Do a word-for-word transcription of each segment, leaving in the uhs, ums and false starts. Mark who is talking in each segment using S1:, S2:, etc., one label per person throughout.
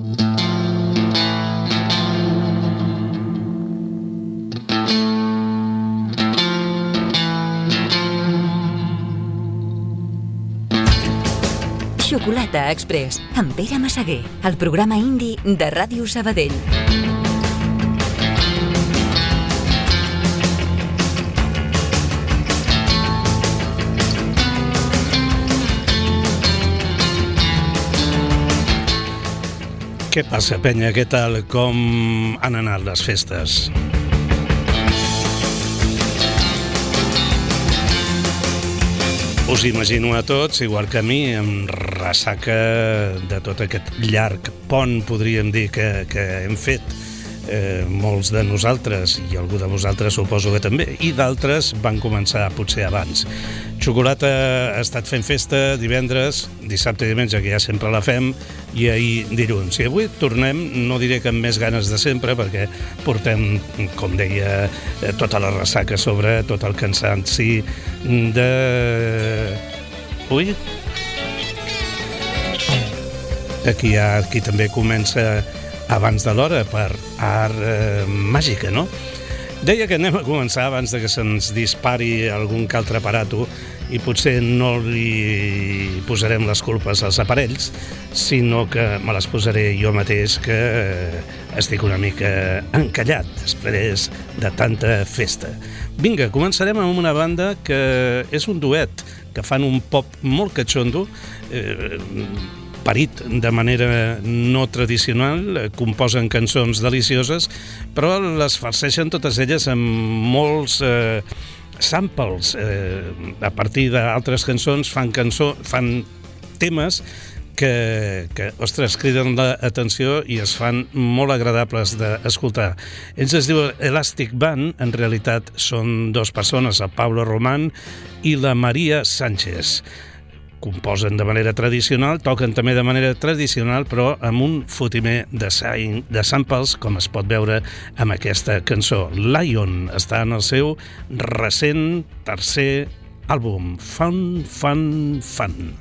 S1: Xocolata Express, amb Pere Massaguer, el programa indi de Ràdio Sabadell.
S2: Què passa, penya? Què tal? Com han anat les festes? Us imagino a tots, igual que a mi, amb ressaca de tot aquest llarg pont, podríem dir, que, que hem fet eh, molts de nosaltres, i algú de vosaltres suposo que també, i d'altres van començar potser abans. Xocolata ha estat fent festa divendres, dissabte i diumenge, que ja sempre la fem, i ahir dilluns. I avui tornem, no diré que amb més ganes de sempre, perquè portem, com deia, tota la ressaca sobre, tot el cansanci de... Ui! Aquí hi ha qui també comença abans de l'hora per art eh, màgica, no? Deia que anem a començar abans de que se'ns dispari algun que altre aparato i potser no li posarem les culpes als aparells, sinó que me les posaré jo mateix, que estic una mica encallat després de tanta festa. Vinga, començarem amb una banda que és un duet, que fan un pop molt catxondo, eh, parit de manera no tradicional, composen cançons delicioses, però les farceixen totes elles amb molts eh, samples. Eh, a partir d'altres cançons fan, cançó, fan temes que, que, ostres, criden l'atenció i es fan molt agradables d'escoltar. Ells es diuen Elastic Band, en realitat són dues persones, el Pablo Román i la Maria Sánchez. Composen de manera tradicional, toquen també de manera tradicional, però amb un fotimer de, de samples, com es pot veure amb aquesta cançó. Lion està en el seu recent tercer àlbum, Fun, Fun, Fun.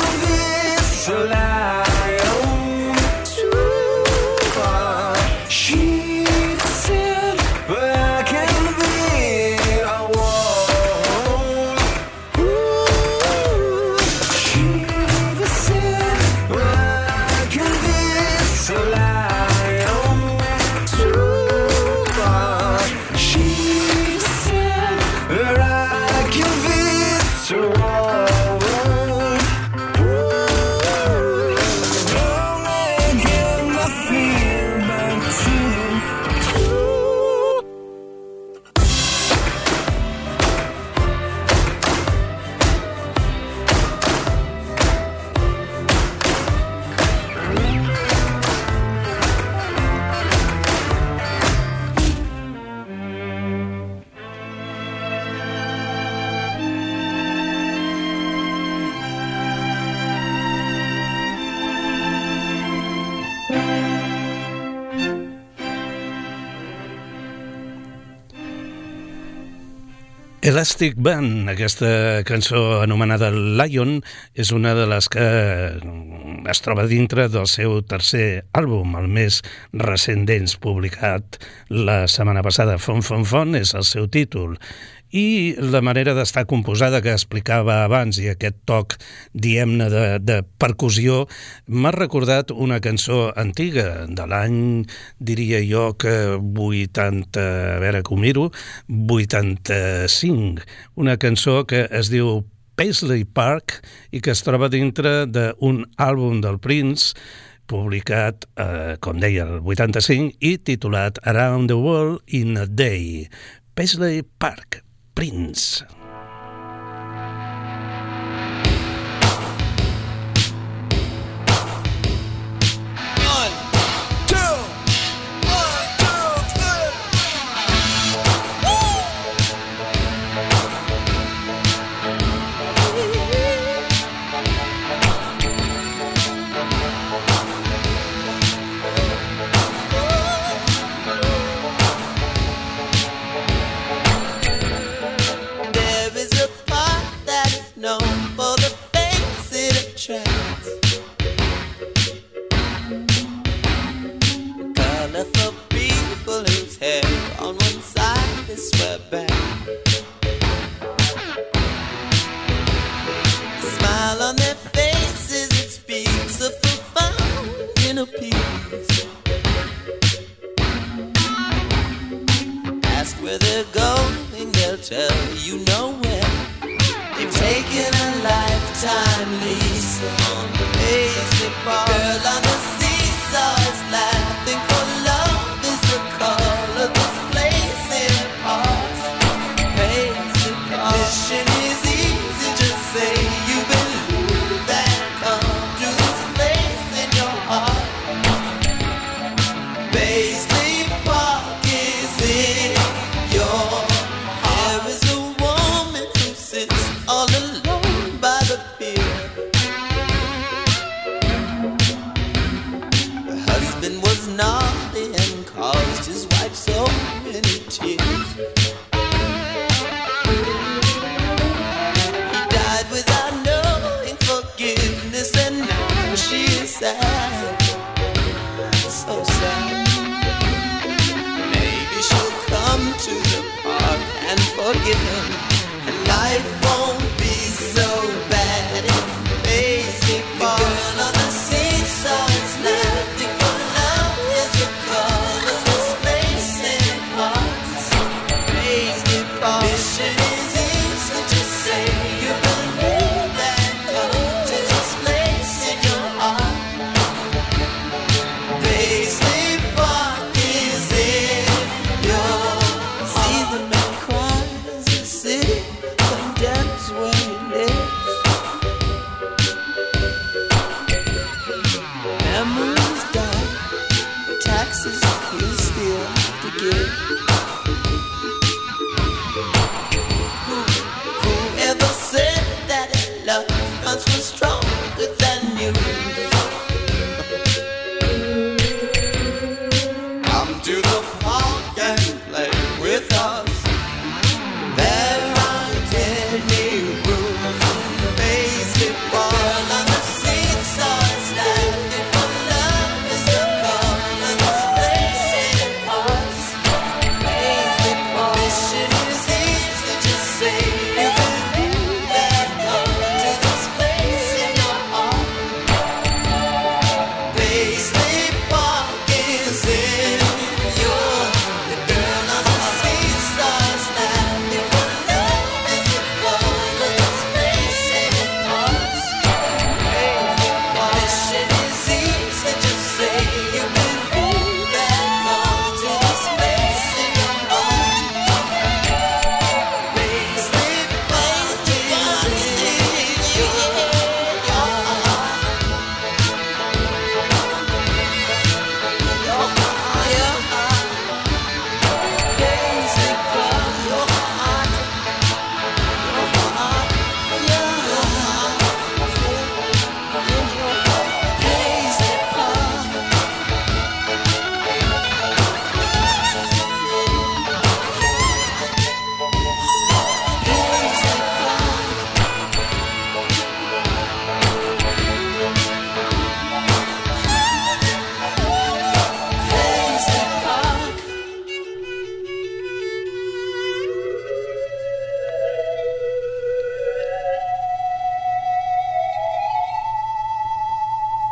S3: She
S2: Elastic Band, aquesta cançó anomenada Lion, és una de les que es troba dintre del seu tercer àlbum, el més recent d'ells, publicat la setmana passada. Fon, fon, fon és el seu títol. I la manera d'estar composada que explicava abans i aquest toc, diguem-ne, de, de percussió, m'ha recordat una cançó antiga de l'any, diria jo que vuitanta, a veure que ho miro, vuitanta-cinc, una cançó que es diu Paisley Park i que es troba dintre d'un àlbum del Prince publicat, eh, com deia, el vuitanta-cinc i titulat Around the World in a Day. Paisley Park, Prince.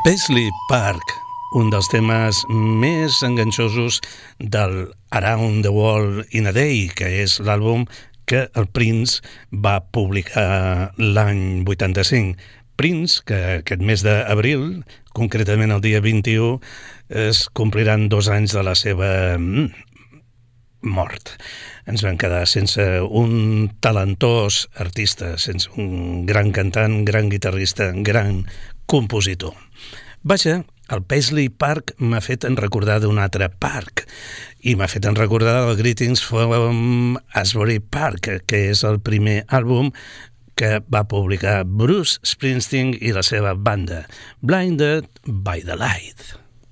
S2: Paisley Park, un dels temes més enganxosos del Around the World in a Day, que és l'àlbum que el Prince va publicar l'any vuitanta-cinc. Prince, que aquest mes d'abril, concretament el dia vint-i-u, es compliran dos anys de la seva mort. Ens vam quedar sense un talentós artista, sense un gran cantant, gran guitarrista, gran compositor. Vaja, el Paisley Park m'ha fet en recordar d'un altre parc i m'ha fet en recordar el Greetings from Asbury Park, que és el primer àlbum que va publicar Bruce Springsteen i la seva banda, Blinded by the Light.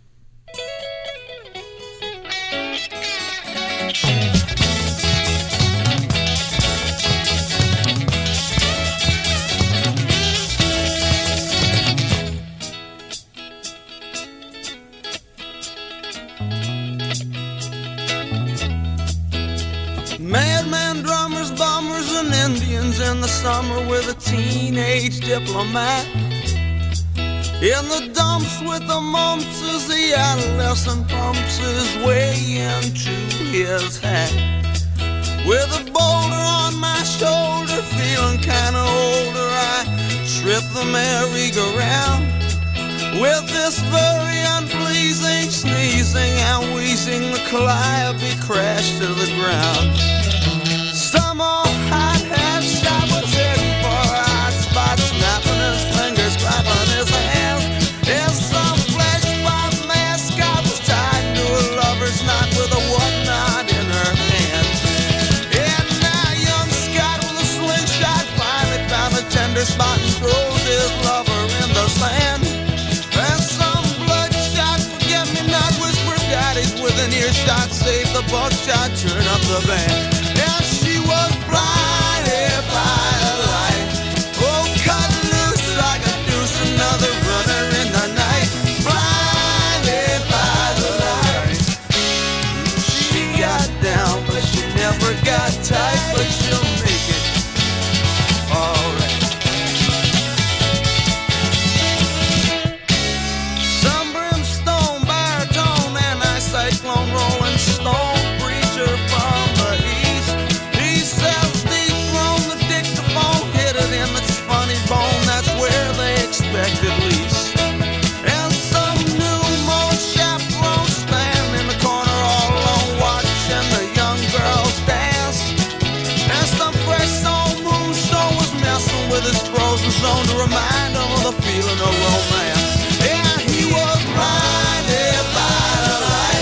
S3: Madman, drummers, bombers, and Indians in the summer with a teenage diplomat. In the dumps with the mumps as the adolescent pumps his way into his hat. With a boulder on my shoulder, feeling kinda older, I trip the merry-go-round. With this very unpleasing sneezing and wheezing, the calliope crashed to the ground. Some old hot-hat shot was heading for a hot spot, snapping his fingers, clapping his hands. In some flesh-bound mascot was tied to a lover's knot with a whatnot in her hand. And now young Scott with a slingshot finally found a tender spot and throws his lover in the sand. With an earshot, save the buckshot, turn up the band. And she was blinded by the light. Oh, cut loose like a deuce, another runner in the night. Blinded by the light. She got down, but she never got tight, but she'll make it alright. Cyclone rolling stone preacher from the east. He sells deep from the dictaphone, hit it in its funny bone, that's where they expect at least. And some new mold chaperone stand in the corner all alone watching the young girls dance. And some fresh soul moonstone was messing with his frozen zone to remind him of the feeling of romance. And he was blinded by the light.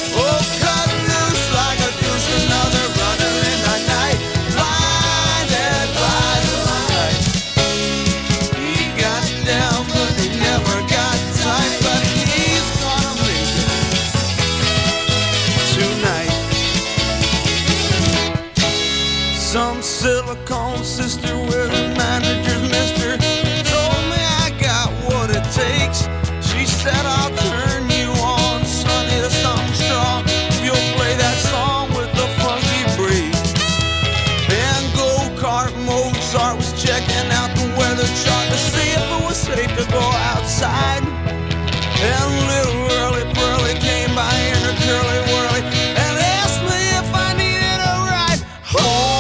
S3: Some silicone sister with a manager's mister told me I got what it takes. She said I'll turn you on, sonny, to something strong if you'll play that song with the funky breed. And go-kart Mozart was checking out the weather chart to see if it was safe to go outside. And little Early Pearly came by in her curly whirly and asked me if I needed a ride home.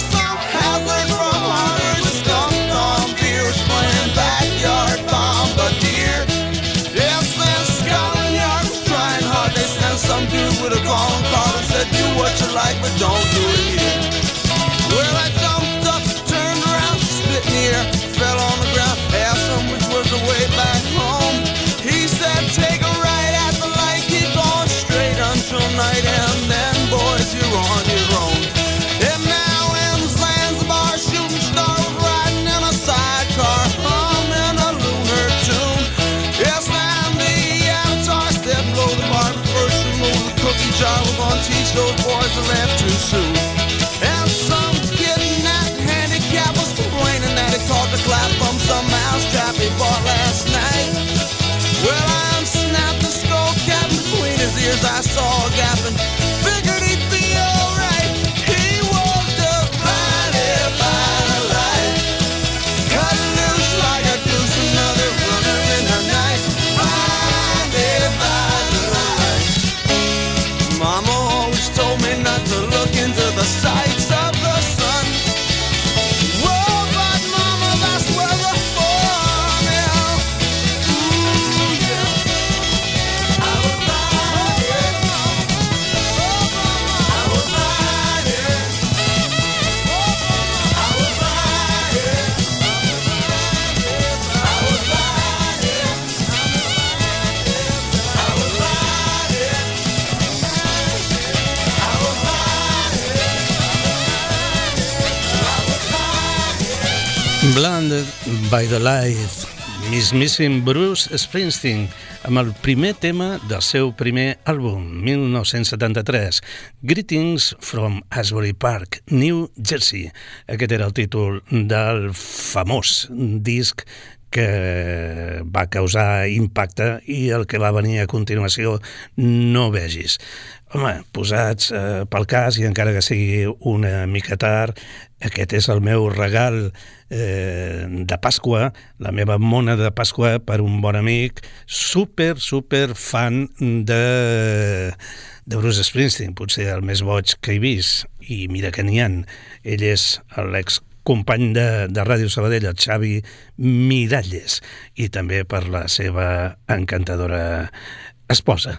S3: Some dude with a calling card and said, do what you like, but don't do it here. Well, I jumped up, turned around, spit in the air, fell on the ground, asked him which was the way back home. He said, take a right at the light, keep going straight until night, and then, boys, you're on your own. And now in Zanzibar, shooting star was riding in a sidecar, humming a lunar tune. Yes, and the avatar said, blow the bar first. Cookie jar, we're gonna teach those boys to laugh too soon. And some kid in that handicap was complaining that he caught the clap from some mousetrap he bought last night. Well, I unsnapped the skull cap between his ears, I saw a gap and figured he'd be alright. He was just blinded by the light. Cut loose like a deuce, another runner in the night.
S2: Blinded by the Light, mismíssim Bruce Springsteen, amb el primer tema del seu primer àlbum, mil nou-cents setanta-tres, Greetings from Asbury Park, New Jersey. Aquest era el títol del famós disc que va causar impacte i el que va venir a continuació no vegis. Home, posats eh, pel cas, i encara que sigui una mica tard, aquest és el meu regal eh, de Pasqua, la meva mona de Pasqua per un bon amic, super, super fan de, de Bruce Springsteen, potser el més boig que he vist, i mira que n'hi ha. Ell és l'ex company de, de Ràdio Sabadell, el Xavi Miralles, i també per la seva encantadora esposa.